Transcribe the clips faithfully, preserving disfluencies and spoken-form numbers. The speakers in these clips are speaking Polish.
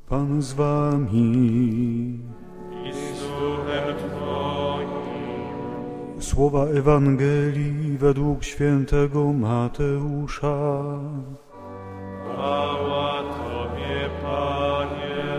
Pan z wami. I z duchem Twoim. Słowa Ewangelii według świętego Mateusza. Chwała Tobie, Panie.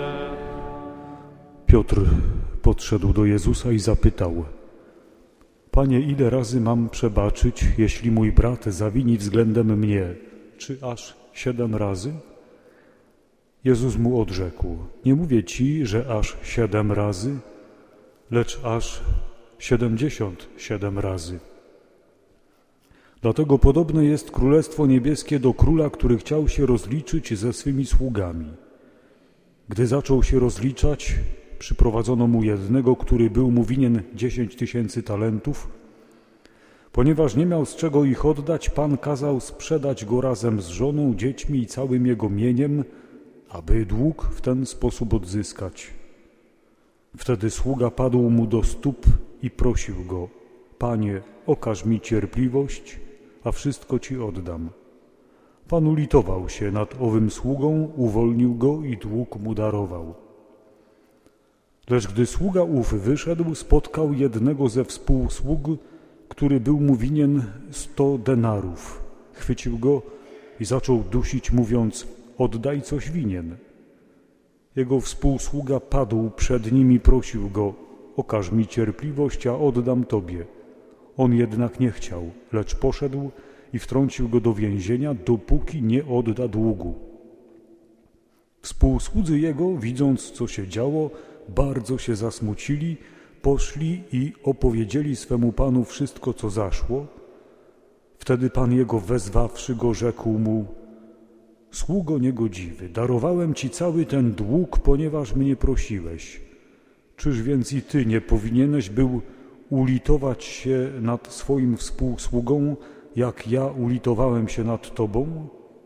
Piotr podszedł do Jezusa i zapytał: Panie, ile razy mam przebaczyć, jeśli mój brat zawini względem mnie? Czy aż siedem razy? Jezus mu odrzekł: Nie mówię ci, że aż siedem razy, lecz aż siedemdziesiąt siedem razy. Dlatego podobne jest Królestwo Niebieskie do króla, który chciał się rozliczyć ze swymi sługami. Gdy zaczął się rozliczać, przyprowadzono mu jednego, który był mu winien dziesięć tysięcy talentów. Ponieważ nie miał z czego ich oddać, Pan kazał sprzedać go razem z żoną, dziećmi i całym jego mieniem, aby dług w ten sposób odzyskać. Wtedy sługa padł mu do stóp i prosił go: Panie, okaż mi cierpliwość, a wszystko ci oddam. Pan ulitował się nad owym sługą, uwolnił go i dług mu darował. Lecz gdy sługa ów wyszedł, spotkał jednego ze współsług, który był mu winien sto denarów. Chwycił go i zaczął dusić, mówiąc: oddaj, coś winien. Jego współsługa padł przed nim i prosił go: okaż mi cierpliwość, a oddam tobie. On jednak nie chciał, lecz poszedł i wtrącił go do więzienia, dopóki nie odda długu. Współsłudzy jego, widząc, co się działo, bardzo się zasmucili, poszli i opowiedzieli swemu panu wszystko, co zaszło. Wtedy pan jego, wezwawszy go, rzekł mu: sługo niegodziwy, darowałem ci cały ten dług, ponieważ mnie prosiłeś. Czyż więc i ty nie powinieneś był ulitować się nad swoim współsługą, jak ja ulitowałem się nad tobą?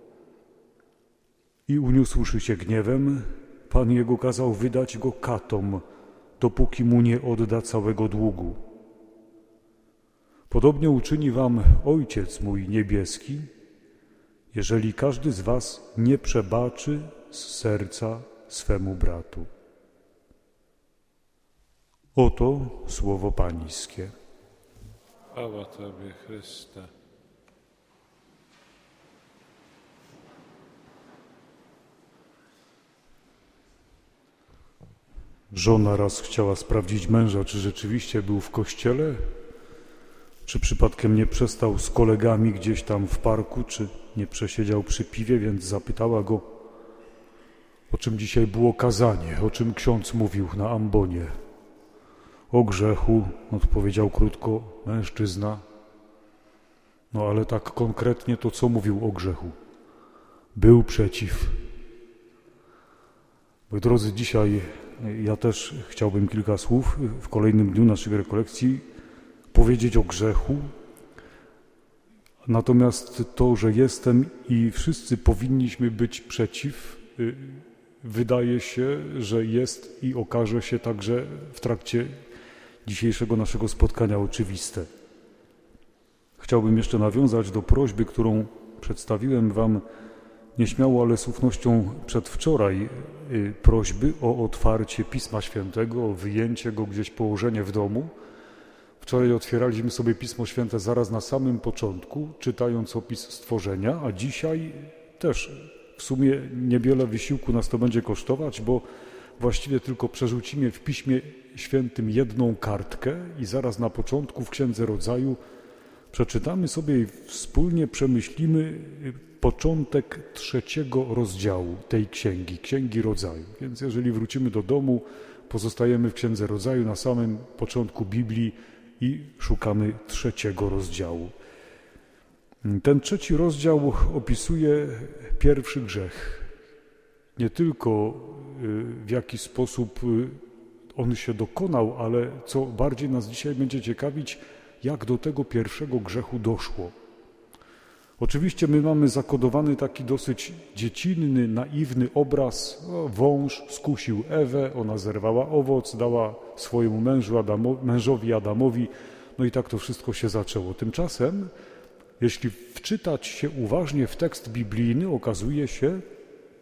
I uniósłszy się gniewem, pan jego kazał wydać go katom, dopóki mu nie odda całego długu. Podobnie uczyni wam Ojciec mój niebieski, jeżeli każdy z was nie przebaczy z serca swemu bratu. Oto słowo Pańskie. Chwała Tobie, Chryste. Żona raz chciała sprawdzić męża, czy rzeczywiście był w kościele, czy przypadkiem nie przestał z kolegami gdzieś tam w parku, czy nie przesiedział przy piwie, więc zapytała go, o czym dzisiaj było kazanie, o czym ksiądz mówił na ambonie. O grzechu, odpowiedział krótko mężczyzna. No ale tak konkretnie to co mówił o grzechu? Był przeciw. Moi drodzy, dzisiaj ja też chciałbym kilka słów w kolejnym dniu naszej rekolekcji powiedzieć o grzechu. Natomiast to, że jestem i wszyscy powinniśmy być przeciw, wydaje się, że jest i okaże się także w trakcie dzisiejszego naszego spotkania oczywiste. Chciałbym jeszcze nawiązać do prośby, którą przedstawiłem wam nieśmiało, ale z ufnością przedwczoraj, prośby o otwarcie Pisma Świętego, o wyjęcie go gdzieś, położenie w domu. Wczoraj otwieraliśmy sobie Pismo Święte zaraz na samym początku, czytając opis stworzenia, a dzisiaj też w sumie niewiele wysiłku nas to będzie kosztować, bo właściwie tylko przerzucimy w Piśmie Świętym jedną kartkę i zaraz na początku w Księdze Rodzaju przeczytamy sobie i wspólnie przemyślimy początek trzeciego rozdziału tej księgi, Księgi Rodzaju. Więc jeżeli wrócimy do domu, pozostajemy w Księdze Rodzaju na samym początku Biblii i szukamy trzeciego rozdziału. Ten trzeci rozdział opisuje pierwszy grzech. Nie tylko w jaki sposób on się dokonał, ale co bardziej nas dzisiaj będzie ciekawić, jak do tego pierwszego grzechu doszło. Oczywiście my mamy zakodowany taki dosyć dziecinny, naiwny obraz. O, wąż skusił Ewę, ona zerwała owoc, dała swojemu mężu Adamo, mężowi Adamowi, no i tak to wszystko się zaczęło. Tymczasem, jeśli wczytać się uważnie w tekst biblijny, okazuje się,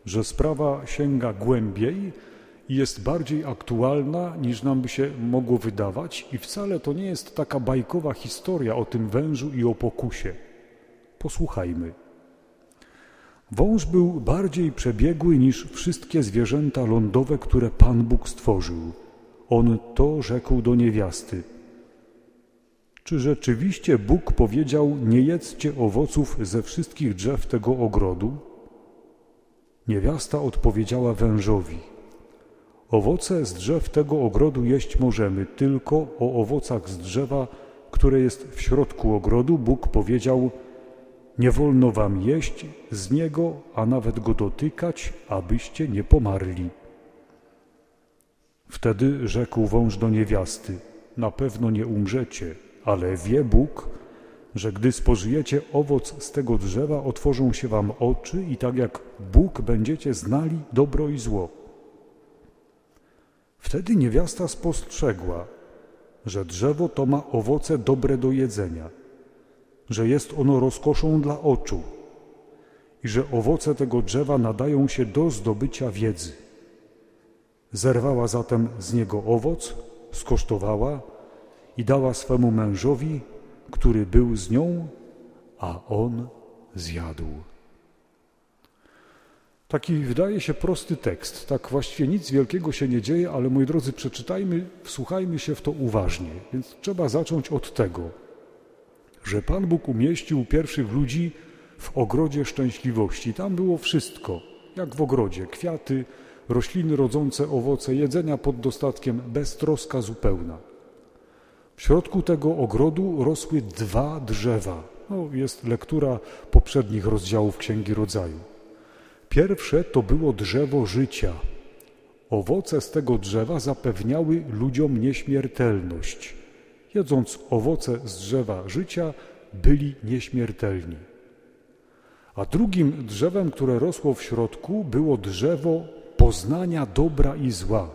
że sprawa sięga głębiej i jest bardziej aktualna, niż nam by się mogło wydawać, i wcale to nie jest taka bajkowa historia o tym wężu i o pokusie. Posłuchajmy. Wąż był bardziej przebiegły niż wszystkie zwierzęta lądowe, które Pan Bóg stworzył. On to rzekł do niewiasty. Czy rzeczywiście Bóg powiedział, nie jedzcie owoców ze wszystkich drzew tego ogrodu? Niewiasta odpowiedziała wężowi. Owoce z drzew tego ogrodu jeść możemy, tylko o owocach z drzewa, które jest w środku ogrodu, Bóg powiedział, nie wolno wam jeść z niego, a nawet go dotykać, abyście nie pomarli. Wtedy rzekł wąż do niewiasty, na pewno nie umrzecie, ale wie Bóg, że gdy spożyjecie owoc z tego drzewa, otworzą się wam oczy i tak jak Bóg będziecie znali dobro i zło. Wtedy niewiasta spostrzegła, że drzewo to ma owoce dobre do jedzenia, że jest ono rozkoszą dla oczu i że owoce tego drzewa nadają się do zdobycia wiedzy. Zerwała zatem z niego owoc, skosztowała i dała swemu mężowi, który był z nią, a on zjadł. Taki wydaje się prosty tekst, tak właściwie nic wielkiego się nie dzieje, ale moi drodzy, przeczytajmy, wsłuchajmy się w to uważnie. Więc trzeba zacząć od tego, że Pan Bóg umieścił pierwszych ludzi w ogrodzie szczęśliwości. Tam było wszystko, jak w ogrodzie, kwiaty, rośliny rodzące owoce, jedzenia pod dostatkiem, beztroska zupełna. W środku tego ogrodu rosły dwa drzewa. No, jest lektura poprzednich rozdziałów Księgi Rodzaju. Pierwsze to było drzewo życia. Owoce z tego drzewa zapewniały ludziom nieśmiertelność. Jedząc owoce z drzewa życia, byli nieśmiertelni. A drugim drzewem, które rosło w środku, było drzewo poznania dobra i zła.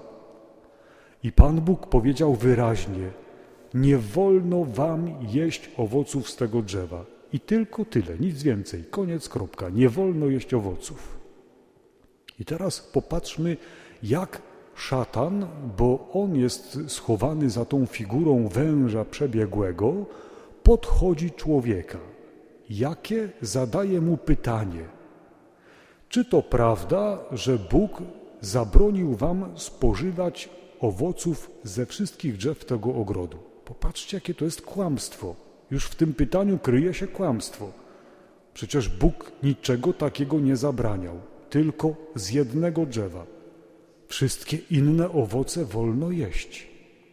I Pan Bóg powiedział wyraźnie, nie wolno wam jeść owoców z tego drzewa. I tylko tyle, nic więcej, koniec, kropka. Nie wolno jeść owoców. I teraz popatrzmy, jak szatan, bo on jest schowany za tą figurą węża przebiegłego, podchodzi człowieka. Jakie zadaje mu pytanie? Czy to prawda, że Bóg zabronił wam spożywać owoców ze wszystkich drzew tego ogrodu? Popatrzcie, jakie to jest kłamstwo. Już w tym pytaniu kryje się kłamstwo. Przecież Bóg niczego takiego nie zabraniał, tylko z jednego drzewa. Wszystkie inne owoce wolno jeść.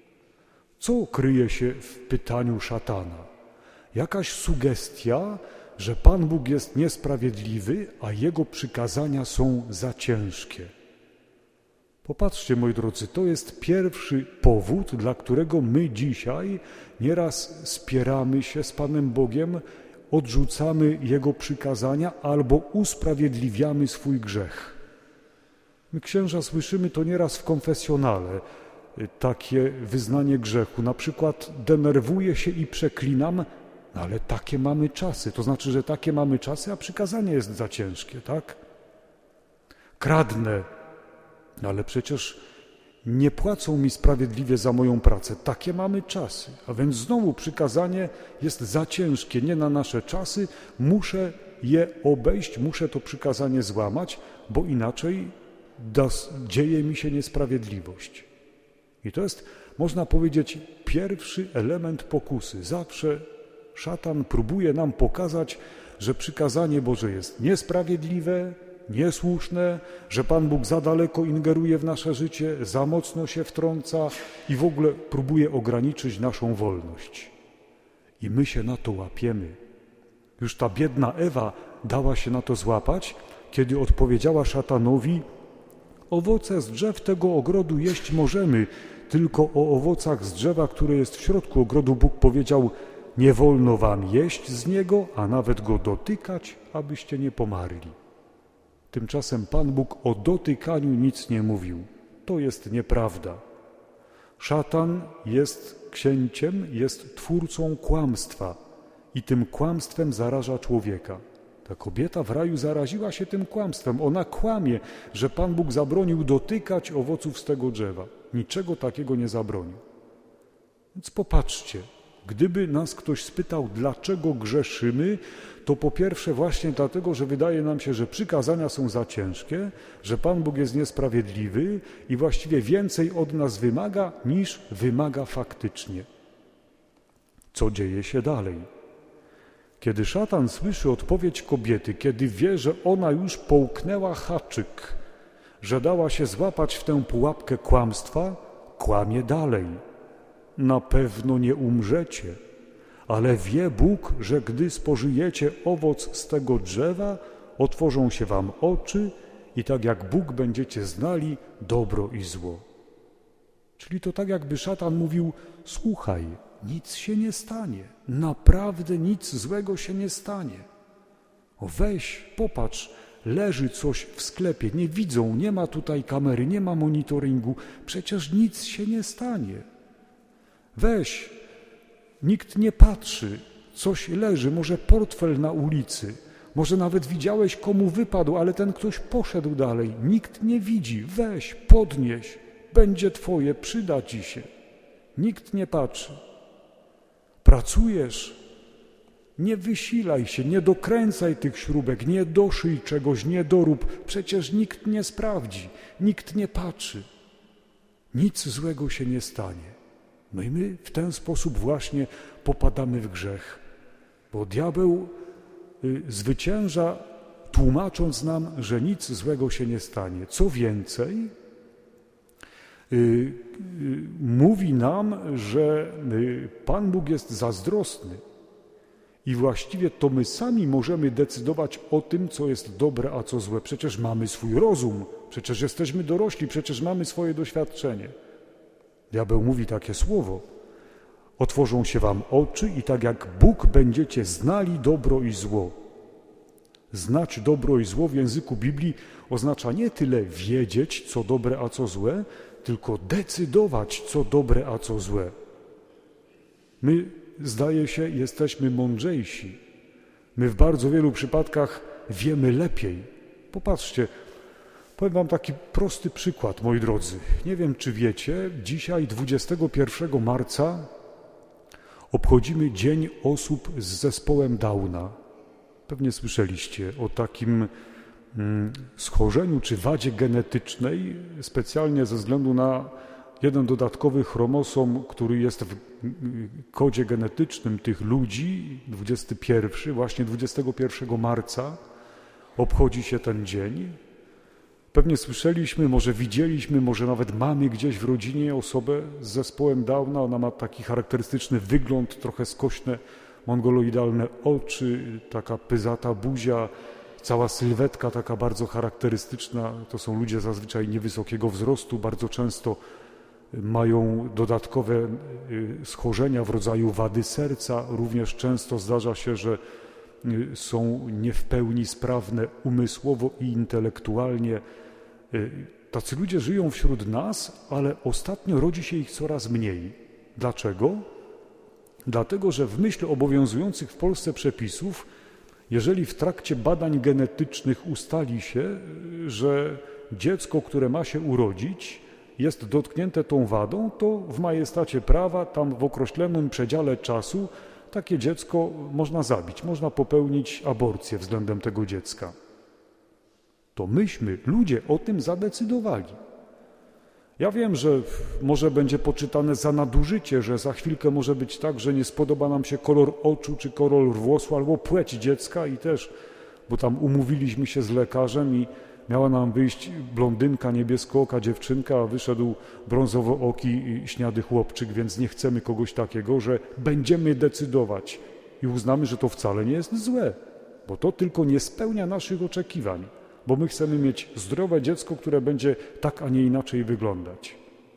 Co kryje się w pytaniu szatana? Jakaś sugestia, że Pan Bóg jest niesprawiedliwy, a Jego przykazania są za ciężkie. Popatrzcie, moi drodzy, to jest pierwszy powód, dla którego my dzisiaj nieraz spieramy się z Panem Bogiem, odrzucamy Jego przykazania albo usprawiedliwiamy swój grzech. My, księża, słyszymy to nieraz w konfesjonale, takie wyznanie grzechu. Na przykład denerwuję się i przeklinam, no ale takie mamy czasy. To znaczy, że takie mamy czasy, a przykazanie jest za ciężkie, tak? Kradnę, ale przecież nie płacą mi sprawiedliwie za moją pracę. Takie mamy czasy. A więc znowu przykazanie jest za ciężkie, nie na nasze czasy. Muszę je obejść, muszę to przykazanie złamać, bo inaczej das, dzieje mi się niesprawiedliwość. I to jest, można powiedzieć, pierwszy element pokusy. Zawsze szatan próbuje nam pokazać, że przykazanie Boże jest niesprawiedliwe, niesłuszne, że Pan Bóg za daleko ingeruje w nasze życie, za mocno się wtrąca i w ogóle próbuje ograniczyć naszą wolność. I my się na to łapiemy. Już ta biedna Ewa dała się na to złapać, kiedy odpowiedziała szatanowi: owoce z drzew tego ogrodu jeść możemy, tylko o owocach z drzewa, które jest w środku ogrodu, Bóg powiedział: nie wolno wam jeść z niego, a nawet go dotykać, abyście nie pomarli. Tymczasem Pan Bóg o dotykaniu nic nie mówił. To jest nieprawda. Szatan jest księciem, jest twórcą kłamstwa i tym kłamstwem zaraża człowieka. Ta kobieta w raju zaraziła się tym kłamstwem. Ona kłamie, że Pan Bóg zabronił dotykać owoców z tego drzewa. Niczego takiego nie zabronił. Więc popatrzcie, gdyby nas ktoś spytał, dlaczego grzeszymy, to po pierwsze właśnie dlatego, że wydaje nam się, że przykazania są za ciężkie, że Pan Bóg jest niesprawiedliwy i właściwie więcej od nas wymaga, niż wymaga faktycznie. Co dzieje się dalej? Kiedy szatan słyszy odpowiedź kobiety, kiedy wie, że ona już połknęła haczyk, że dała się złapać w tę pułapkę kłamstwa, kłamie dalej. Na pewno nie umrzecie, ale wie Bóg, że gdy spożyjecie owoc z tego drzewa, otworzą się wam oczy i tak jak Bóg będziecie znali dobro i zło. Czyli to tak jakby szatan mówił, słuchaj, nic się nie stanie, naprawdę nic złego się nie stanie. O weź, popatrz, leży coś w sklepie, nie widzą, nie ma tutaj kamery, nie ma monitoringu, przecież nic się nie stanie. Weź, nikt nie patrzy, coś leży, może portfel na ulicy, może nawet widziałeś, komu wypadł, ale ten ktoś poszedł dalej, nikt nie widzi, weź, podnieś, będzie twoje, przyda ci się. Nikt nie patrzy. Pracujesz, nie wysilaj się, nie dokręcaj tych śrubek, nie doszyj czegoś, nie dorób, przecież nikt nie sprawdzi, nikt nie patrzy. Nic złego się nie stanie. No i my w ten sposób właśnie popadamy w grzech, bo diabeł y, zwycięża, tłumacząc nam, że nic złego się nie stanie. Co więcej, y, y, mówi nam, że y, Pan Bóg jest zazdrosny i właściwie to my sami możemy decydować o tym, co jest dobre, a co złe. Przecież mamy swój rozum, przecież jesteśmy dorośli, przecież mamy swoje doświadczenie. Diabeł mówi takie słowo, otworzą się wam oczy i tak jak Bóg będziecie znali dobro i zło. Znać dobro i zło w języku Biblii oznacza nie tyle wiedzieć, co dobre, a co złe, tylko decydować, co dobre, a co złe. My, zdaje się, jesteśmy mądrzejsi. My w bardzo wielu przypadkach wiemy lepiej. Popatrzcie, powiem wam taki prosty przykład, moi drodzy. Nie wiem, czy wiecie, dzisiaj dwudziestego pierwszego marca obchodzimy Dzień Osób z Zespołem Downa. Pewnie słyszeliście o takim mm, schorzeniu czy wadzie genetycznej, specjalnie ze względu na jeden dodatkowy chromosom, który jest w kodzie genetycznym tych ludzi, dwudziesty pierwszy, właśnie dwudziestego pierwszego marca obchodzi się ten dzień. Pewnie słyszeliśmy, może widzieliśmy, może nawet mamy gdzieś w rodzinie osobę z zespołem Downa. Ona ma taki charakterystyczny wygląd, trochę skośne, mongoloidalne oczy, taka pyzata buzia, cała sylwetka taka bardzo charakterystyczna. To są ludzie zazwyczaj niewysokiego wzrostu, bardzo często mają dodatkowe schorzenia w rodzaju wady serca. Również często zdarza się, że są nie w pełni sprawne umysłowo i intelektualnie. Tacy ludzie żyją wśród nas, ale ostatnio rodzi się ich coraz mniej. Dlaczego? Dlatego, że w myśl obowiązujących w Polsce przepisów, jeżeli w trakcie badań genetycznych ustali się, że dziecko, które ma się urodzić, jest dotknięte tą wadą, to w majestacie prawa, tam w określonym przedziale czasu, takie dziecko można zabić, można popełnić aborcję względem tego dziecka. To myśmy, ludzie, o tym zadecydowali. Ja wiem, że może będzie poczytane za nadużycie, że za chwilkę może być tak, że nie spodoba nam się kolor oczu, czy kolor włosu, albo płeć dziecka i też, bo tam umówiliśmy się z lekarzem i miała nam wyjść blondynka, niebieskooka dziewczynka, a wyszedł brązowooki i śniady chłopczyk, więc nie chcemy kogoś takiego, że będziemy decydować i uznamy, że to wcale nie jest złe, bo to tylko nie spełnia naszych oczekiwań, bo my chcemy mieć zdrowe dziecko, które będzie tak, a nie inaczej wyglądać.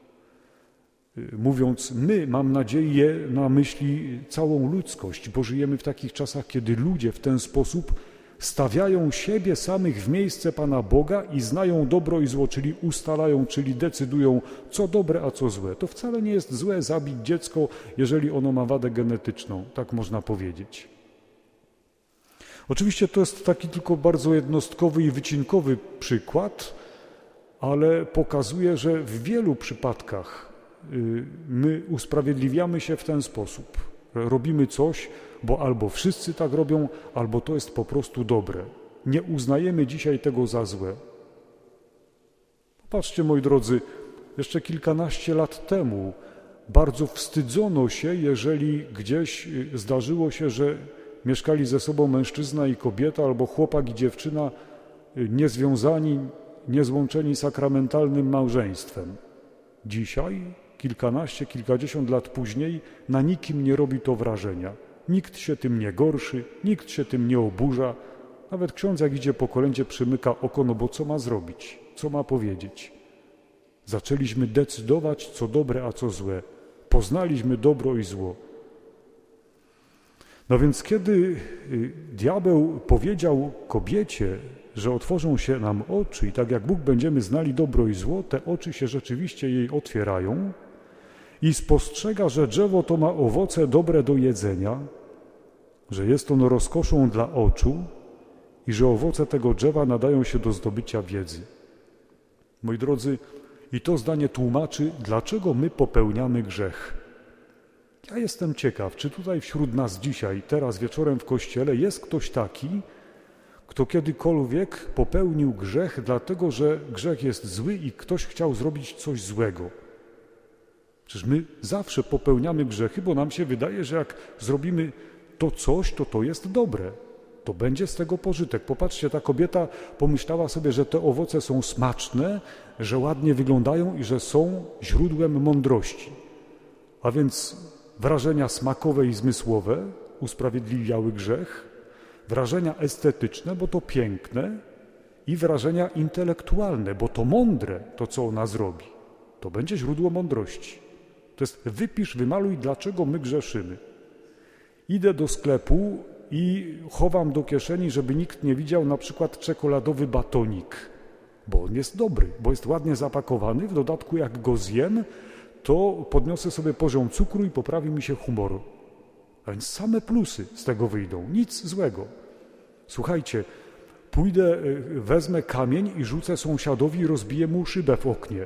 Mówiąc my, mam nadzieję, na myśli całą ludzkość, bo żyjemy w takich czasach, kiedy ludzie w ten sposób stawiają siebie samych w miejsce Pana Boga i znają dobro i zło, czyli ustalają, czyli decydują, co dobre, a co złe. To wcale nie jest złe zabić dziecko, jeżeli ono ma wadę genetyczną, tak można powiedzieć. Oczywiście to jest taki tylko bardzo jednostkowy i wycinkowy przykład, ale pokazuje, że w wielu przypadkach my usprawiedliwiamy się w ten sposób. Robimy coś, bo albo wszyscy tak robią, albo to jest po prostu dobre. Nie uznajemy dzisiaj tego za złe. Popatrzcie, moi drodzy, jeszcze kilkanaście lat temu bardzo wstydzono się, jeżeli gdzieś zdarzyło się, że mieszkali ze sobą mężczyzna i kobieta, albo chłopak i dziewczyna niezwiązani, niezłączeni sakramentalnym małżeństwem. Dzisiaj, kilkanaście, kilkadziesiąt lat później, na nikim nie robi to wrażenia. Nikt się tym nie gorszy, nikt się tym nie oburza. Nawet ksiądz, jak idzie po kolędzie, przymyka oko, no bo co ma zrobić, co ma powiedzieć. Zaczęliśmy decydować, co dobre, a co złe. Poznaliśmy dobro i zło. No więc kiedy diabeł powiedział kobiecie, że otworzą się nam oczy i tak jak Bóg będziemy znali dobro i zło, te oczy się rzeczywiście jej otwierają i spostrzega, że drzewo to ma owoce dobre do jedzenia, że jest ono rozkoszą dla oczu i że owoce tego drzewa nadają się do zdobycia wiedzy. Moi drodzy, i to zdanie tłumaczy, dlaczego my popełniamy grzech. Ja jestem ciekaw, czy tutaj wśród nas dzisiaj, teraz wieczorem w kościele jest ktoś taki, kto kiedykolwiek popełnił grzech, dlatego że grzech jest zły i ktoś chciał zrobić coś złego. Przecież my zawsze popełniamy grzechy, bo nam się wydaje, że jak zrobimy to coś, to to jest dobre. To będzie z tego pożytek. Popatrzcie, ta kobieta pomyślała sobie, że te owoce są smaczne, że ładnie wyglądają i że są źródłem mądrości. A więc wrażenia smakowe i zmysłowe usprawiedliwiały grzech, wrażenia estetyczne, bo to piękne, i wrażenia intelektualne, bo to mądre, to co ona zrobi. To będzie źródło mądrości. To jest wypisz, wymaluj, dlaczego my grzeszymy. Idę do sklepu i chowam do kieszeni, żeby nikt nie widział, na przykład czekoladowy batonik, bo on jest dobry, bo jest ładnie zapakowany, w dodatku jak go zjem, to podniosę sobie poziom cukru i poprawi mi się humor. A więc same plusy z tego wyjdą, nic złego. Słuchajcie, pójdę, wezmę kamień i rzucę sąsiadowi i rozbiję mu szybę w oknie.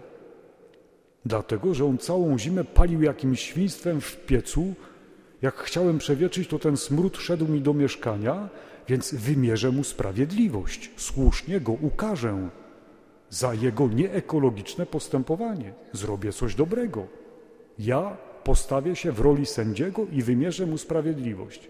Dlatego, że on całą zimę palił jakimś świństwem w piecu. Jak chciałem przewietrzyć, to ten smród szedł mi do mieszkania, więc wymierzę mu sprawiedliwość. Słusznie go ukażę za jego nieekologiczne postępowanie. Zrobię coś dobrego. Ja postawię się w roli sędziego i wymierzę mu sprawiedliwość.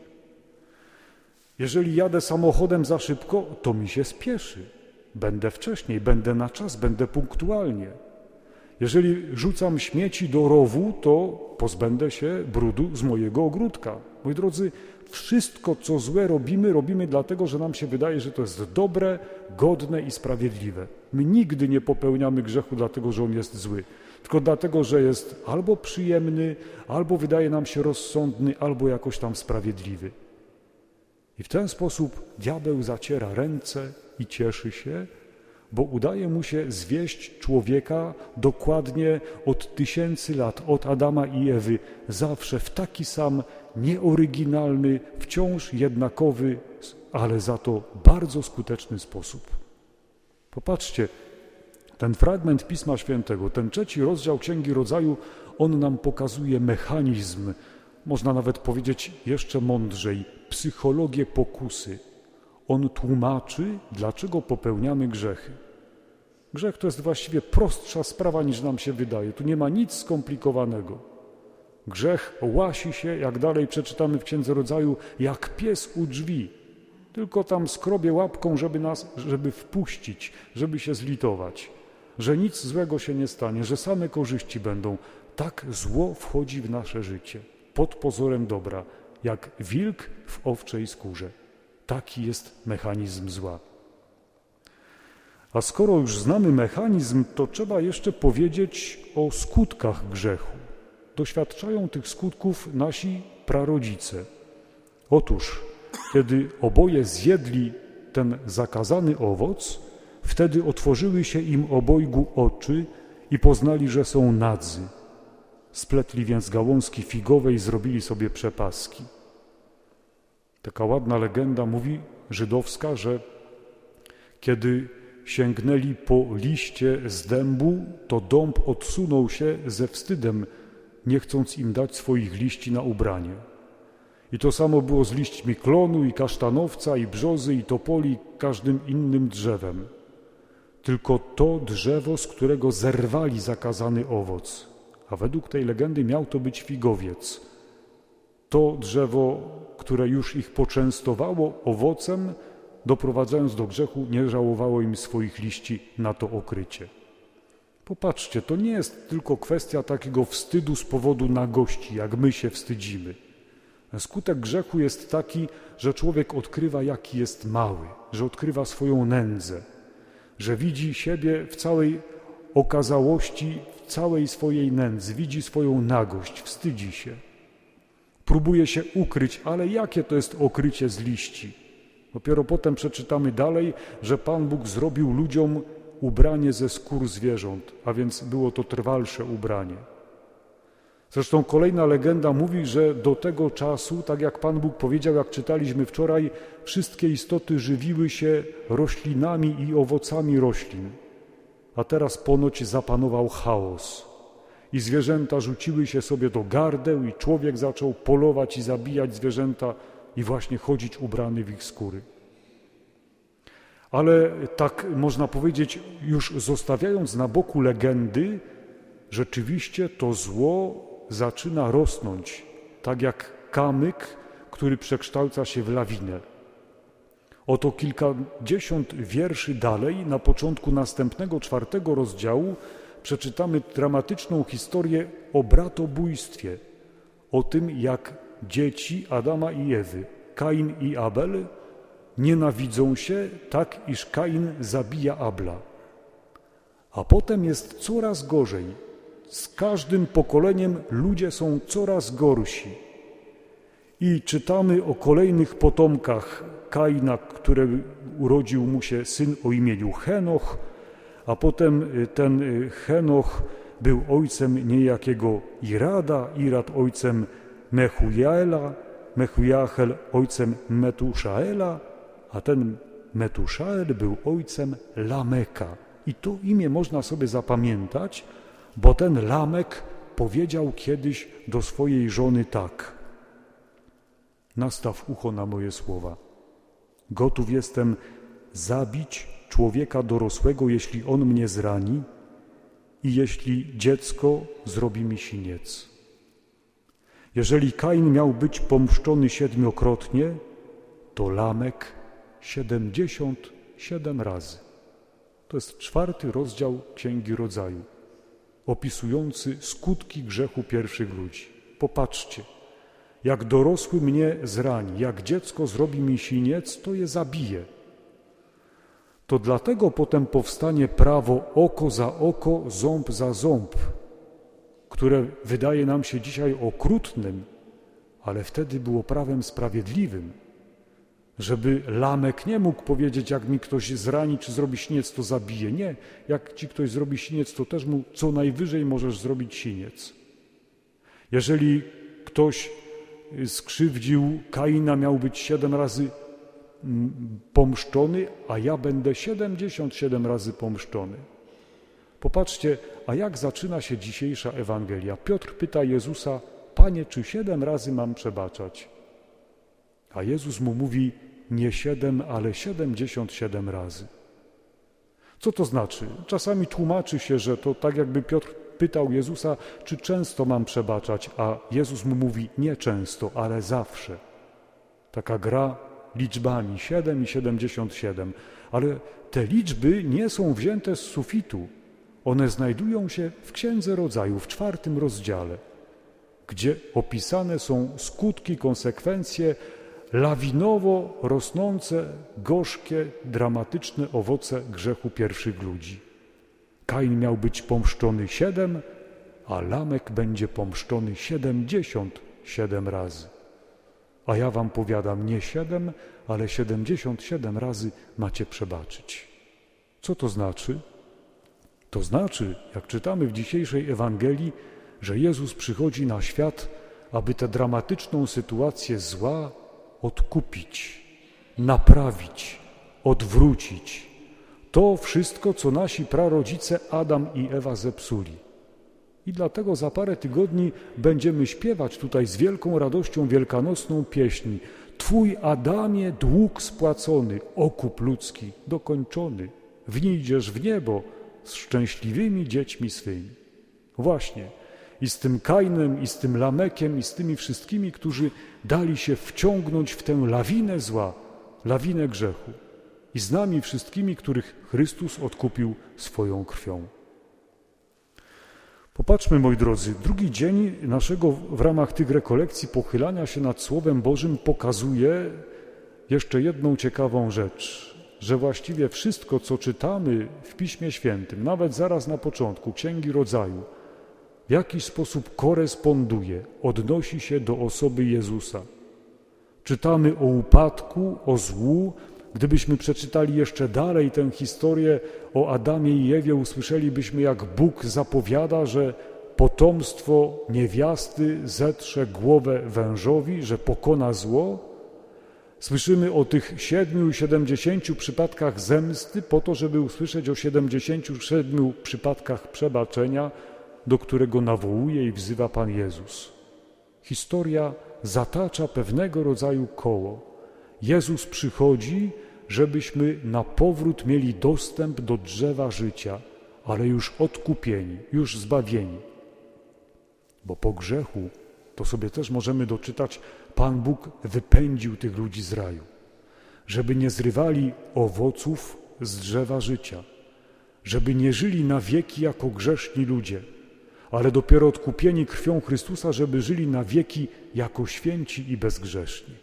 Jeżeli jadę samochodem za szybko, to mi się spieszy. Będę wcześniej, będę na czas, będę punktualnie. Jeżeli rzucam śmieci do rowu, to pozbędę się brudu z mojego ogródka. Moi drodzy, wszystko, co złe robimy, robimy dlatego, że nam się wydaje, że to jest dobre, godne i sprawiedliwe. My nigdy nie popełniamy grzechu dlatego, że on jest zły, tylko dlatego, że jest albo przyjemny, albo wydaje nam się rozsądny, albo jakoś tam sprawiedliwy. I w ten sposób diabeł zaciera ręce i cieszy się, bo udaje mu się zwieść człowieka dokładnie od tysięcy lat, od Adama i Ewy, zawsze w taki sam, nieoryginalny, wciąż jednakowy, ale za to bardzo skuteczny sposób. Popatrzcie, ten fragment Pisma Świętego, ten trzeci rozdział Księgi Rodzaju, on nam pokazuje mechanizm, można nawet powiedzieć jeszcze mądrzej, psychologię pokusy. On tłumaczy, dlaczego popełniamy grzechy. Grzech to jest właściwie prostsza sprawa, niż nam się wydaje. Tu nie ma nic skomplikowanego. Grzech łasi się, jak dalej przeczytamy w Księdze Rodzaju, jak pies u drzwi. Tylko tam skrobie łapką, żeby nas, żeby wpuścić, żeby się zlitować. Że nic złego się nie stanie, że same korzyści będą. Tak zło wchodzi w nasze życie, pod pozorem dobra, jak wilk w owczej skórze. Taki jest mechanizm zła. A skoro już znamy mechanizm, to trzeba jeszcze powiedzieć o skutkach grzechu. Doświadczają tych skutków nasi prarodzice. Otóż, kiedy oboje zjedli ten zakazany owoc, wtedy otworzyły się im obojgu oczy i poznali, że są nadzy. Spletli więc gałązki figowe i zrobili sobie przepaski. Taka ładna legenda mówi, żydowska, że kiedy sięgnęli po liście z dębu, to dąb odsunął się ze wstydem, nie chcąc im dać swoich liści na ubranie. I to samo było z liśćmi klonu i kasztanowca, i brzozy, i topoli, i każdym innym drzewem. Tylko to drzewo, z którego zerwali zakazany owoc, a według tej legendy miał to być figowiec. To drzewo, które już ich poczęstowało owocem, doprowadzając do grzechu, nie żałowało im swoich liści na to okrycie. Popatrzcie, to nie jest tylko kwestia takiego wstydu z powodu nagości, jak my się wstydzimy. Skutek grzechu jest taki, że człowiek odkrywa, jaki jest mały, że odkrywa swoją nędzę, że widzi siebie w całej okazałości, w całej swojej nędzy, widzi swoją nagość, wstydzi się. Próbuje się ukryć, ale jakie to jest okrycie z liści? Dopiero potem przeczytamy dalej, że Pan Bóg zrobił ludziom ubranie ze skór zwierząt, a więc było to trwalsze ubranie. Zresztą kolejna legenda mówi, że do tego czasu, tak jak Pan Bóg powiedział, jak czytaliśmy wczoraj, wszystkie istoty żywiły się roślinami i owocami roślin. A teraz ponoć zapanował chaos i zwierzęta rzuciły się sobie do gardeł i człowiek zaczął polować i zabijać zwierzęta i właśnie chodzić ubrany w ich skóry. Ale tak można powiedzieć, już zostawiając na boku legendy, rzeczywiście to zło zaczyna rosnąć, tak jak kamyk, który przekształca się w lawinę. Oto kilkadziesiąt wierszy dalej, na początku następnego, czwartego rozdziału, przeczytamy dramatyczną historię o bratobójstwie, o tym, jak dzieci Adama i Ewy, Kain i Abel, nienawidzą się tak, iż Kain zabija Abla. A potem jest coraz gorzej. Z każdym pokoleniem ludzie są coraz gorsi. I czytamy o kolejnych potomkach Kaina, który urodził mu się syn o imieniu Henoch, a potem ten Henoch był ojcem niejakiego Irada, Irad ojcem Mechujaela, Mechujachel ojcem Metuszaela, a ten Metuszael był ojcem Lameka. I to imię można sobie zapamiętać, bo ten Lamek powiedział kiedyś do swojej żony tak: nastaw ucho na moje słowa. Gotów jestem zabić człowieka dorosłego, jeśli on mnie zrani i jeśli dziecko zrobi mi siniec. Jeżeli Kain miał być pomszczony siedmiokrotnie, to Lamek siedemdziesiąt siedem razy. To jest czwarty rozdział Księgi Rodzaju, opisujący skutki grzechu pierwszych ludzi. Popatrzcie, jak dorosły mnie zrani, jak dziecko zrobi mi siniec, to je zabije. To dlatego potem powstanie prawo oko za oko, ząb za ząb, które wydaje nam się dzisiaj okrutnym, ale wtedy było prawem sprawiedliwym, żeby Lamek nie mógł powiedzieć, jak mi ktoś zrani czy zrobi siniec, to zabije. Nie, jak ci ktoś zrobi siniec, to też mu co najwyżej możesz zrobić siniec. Jeżeli ktoś skrzywdził Kaina, miał być siedem razy pomszczony, a ja będę siedemdziesiąt siedem razy pomszczony. Popatrzcie, a jak zaczyna się dzisiejsza Ewangelia? Piotr pyta Jezusa: Panie, czy siedem razy mam przebaczać? A Jezus mu mówi: nie siedem, ale siedemdziesiąt siedem razy. Co to znaczy? Czasami tłumaczy się, że to tak jakby Piotr pytał Jezusa, czy często mam przebaczać, a Jezus mu mówi: nie często, ale zawsze. Taka gra liczbami, siedem i siedemdziesiąt siedem. Ale te liczby nie są wzięte z sufitu. One znajdują się w Księdze Rodzaju, w czwartym rozdziale, gdzie opisane są skutki, konsekwencje, lawinowo rosnące, gorzkie, dramatyczne owoce grzechu pierwszych ludzi. Kain miał być pomszczony siedem, a Lamek będzie pomszczony siedemdziesiąt siedem razy. A ja wam powiadam, nie siedem, ale siedemdziesiąt siedem razy macie przebaczyć. Co to znaczy? To znaczy, jak czytamy w dzisiejszej Ewangelii, że Jezus przychodzi na świat, aby tę dramatyczną sytuację zła odkupić, naprawić, odwrócić to wszystko, co nasi prarodzice Adam i Ewa zepsuli. I dlatego za parę tygodni będziemy śpiewać tutaj z wielką radością wielkanocną pieśń: Twój, Adamie, dług spłacony, okup ludzki dokończony, wnijdziesz w niebo z szczęśliwymi dziećmi swymi. Właśnie, i z tym Kainem, i z tym Lamekiem, i z tymi wszystkimi, którzy dali się wciągnąć w tę lawinę zła, lawinę grzechu. I z nami wszystkimi, których Chrystus odkupił swoją krwią. Popatrzmy, moi drodzy, drugi dzień naszego w ramach tych rekolekcji pochylania się nad Słowem Bożym pokazuje jeszcze jedną ciekawą rzecz, że właściwie wszystko, co czytamy w Piśmie Świętym, nawet zaraz na początku Księgi Rodzaju, w jakiś sposób koresponduje, odnosi się do osoby Jezusa. Czytamy o upadku, o złu. Gdybyśmy przeczytali jeszcze dalej tę historię o Adamie i Ewie, usłyszelibyśmy, jak Bóg zapowiada, że potomstwo niewiasty zetrze głowę wężowi, że pokona zło. Słyszymy o tych siedmiu, siedemdziesięciu przypadkach zemsty po to, żeby usłyszeć o siedemdziesięciu siedmiu przypadkach przebaczenia, do którego nawołuje i wzywa Pan Jezus. Historia zatacza pewnego rodzaju koło. Jezus przychodzi, żebyśmy na powrót mieli dostęp do drzewa życia, ale już odkupieni, już zbawieni. Bo po grzechu, to sobie też możemy doczytać, Pan Bóg wypędził tych ludzi z raju, żeby nie zrywali owoców z drzewa życia, żeby nie żyli na wieki jako grzeszni ludzie, ale dopiero odkupieni krwią Chrystusa, żeby żyli na wieki jako święci i bezgrzeszni.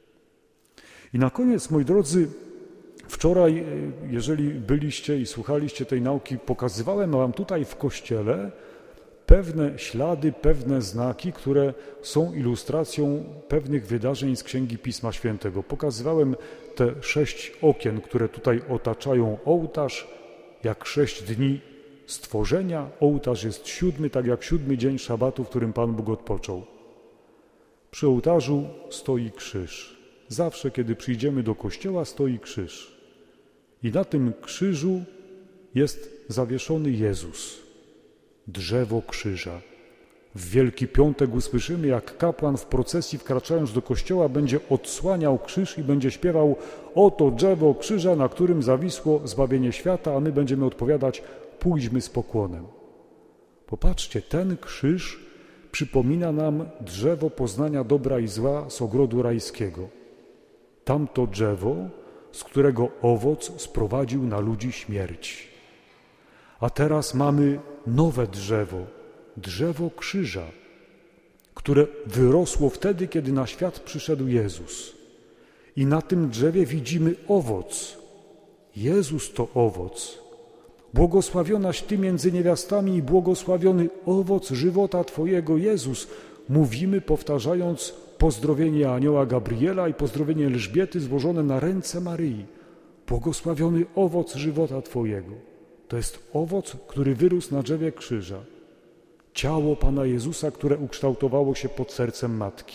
I na koniec, moi drodzy, wczoraj, jeżeli byliście i słuchaliście tej nauki, pokazywałem wam tutaj w kościele pewne ślady, pewne znaki, które są ilustracją pewnych wydarzeń z Księgi Pisma Świętego. Pokazywałem te sześć okien, które tutaj otaczają ołtarz, jak sześć dni stworzenia. Ołtarz jest siódmy, tak jak siódmy dzień szabatu, w którym Pan Bóg odpoczął. Przy ołtarzu stoi krzyż. Zawsze, kiedy przyjdziemy do kościoła, stoi krzyż. I na tym krzyżu jest zawieszony Jezus, drzewo krzyża. W Wielki Piątek usłyszymy, jak kapłan w procesji, wkraczając do kościoła, będzie odsłaniał krzyż i będzie śpiewał: oto drzewo krzyża, na którym zawisło zbawienie świata, a my będziemy odpowiadać: pójdźmy z pokłonem. Popatrzcie, ten krzyż przypomina nam drzewo poznania dobra i zła z ogrodu rajskiego. Tamto drzewo, z którego owoc sprowadził na ludzi śmierć. A teraz mamy nowe drzewo, drzewo krzyża, które wyrosło wtedy, kiedy na świat przyszedł Jezus. I na tym drzewie widzimy owoc. Jezus to owoc. Błogosławionaś Ty między niewiastami i błogosławiony owoc żywota Twojego, Jezus. Mówimy, powtarzając pozdrowienie anioła Gabriela i pozdrowienie Elżbiety złożone na ręce Maryi. Błogosławiony owoc żywota Twojego. To jest owoc, który wyrósł na drzewie krzyża. Ciało Pana Jezusa, które ukształtowało się pod sercem Matki.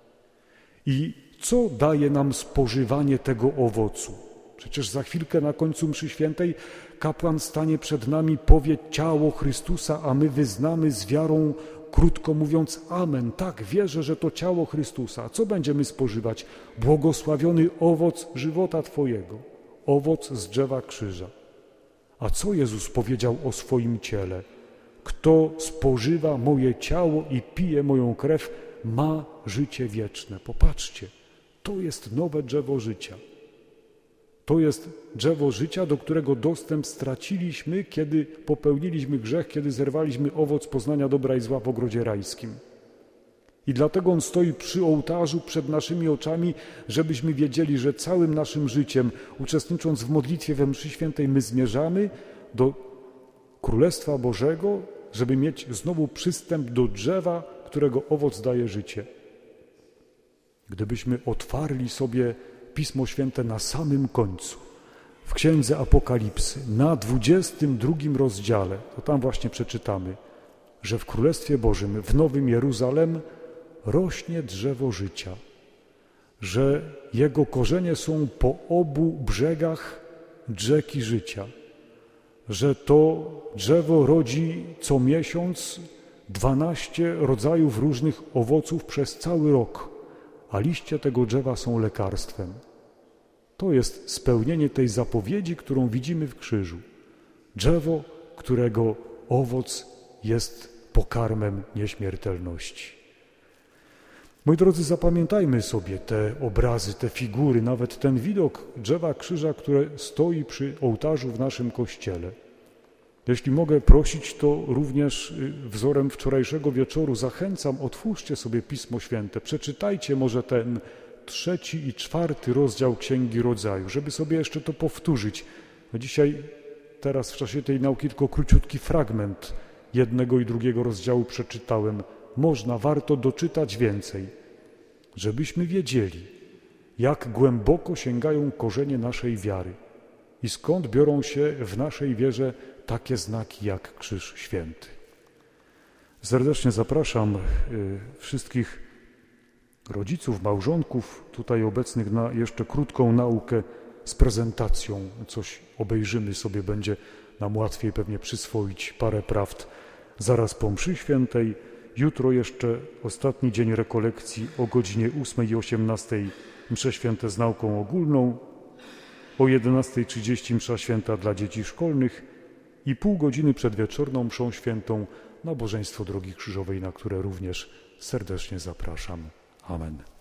I co daje nam spożywanie tego owocu? Przecież za chwilkę na końcu mszy świętej kapłan stanie przed nami, powie ciało Chrystusa, a my wyznamy z wiarą, krótko mówiąc, amen. Tak, wierzę, że to ciało Chrystusa. Co będziemy spożywać? Błogosławiony owoc żywota Twojego, owoc z drzewa krzyża. A co Jezus powiedział o swoim ciele? Kto spożywa moje ciało i pije moją krew, ma życie wieczne. Popatrzcie, to jest nowe drzewo życia. To jest drzewo życia, do którego dostęp straciliśmy, kiedy popełniliśmy grzech, kiedy zerwaliśmy owoc poznania dobra i zła w ogrodzie rajskim. I dlatego on stoi przy ołtarzu przed naszymi oczami, żebyśmy wiedzieli, że całym naszym życiem, uczestnicząc w modlitwie we mszy świętej, my zmierzamy do Królestwa Bożego, żeby mieć znowu przystęp do drzewa, którego owoc daje życie. Gdybyśmy otwarli sobie Pismo Święte na samym końcu, w Księdze Apokalipsy, na dwudziestym drugim rozdziale, to tam właśnie przeczytamy, że w Królestwie Bożym, w Nowym Jeruzalem rośnie drzewo życia. że jego korzenie są po obu brzegach rzeki życia, że to drzewo rodzi co miesiąc dwanaście rodzajów różnych owoców przez cały rok, a liście tego drzewa są lekarstwem. To jest spełnienie tej zapowiedzi, którą widzimy w krzyżu. Drzewo, którego owoc jest pokarmem nieśmiertelności. Moi drodzy, zapamiętajmy sobie te obrazy, te figury, nawet ten widok drzewa krzyża, które stoi przy ołtarzu w naszym kościele. Jeśli mogę prosić, to również wzorem wczorajszego wieczoru zachęcam, otwórzcie sobie Pismo Święte, przeczytajcie może ten trzeci i czwarty rozdział Księgi Rodzaju, żeby sobie jeszcze to powtórzyć. No dzisiaj, teraz w czasie tej nauki tylko króciutki fragment jednego i drugiego rozdziału przeczytałem. Można, warto doczytać więcej, żebyśmy wiedzieli, jak głęboko sięgają korzenie naszej wiary i skąd biorą się w naszej wierze takie znaki jak Krzyż Święty. Serdecznie zapraszam wszystkich rodziców, małżonków tutaj obecnych na jeszcze krótką naukę z prezentacją. Coś obejrzymy sobie, będzie nam łatwiej pewnie przyswoić parę prawd zaraz po mszy świętej. Jutro jeszcze ostatni dzień rekolekcji o godzinie ósmej i osiemnastej msze święte z nauką ogólną, o jedenastej trzydzieści msza święta dla dzieci szkolnych i pół godziny przed wieczorną mszą świętą nabożeństwo Drogi Krzyżowej, na które również serdecznie zapraszam. Amen.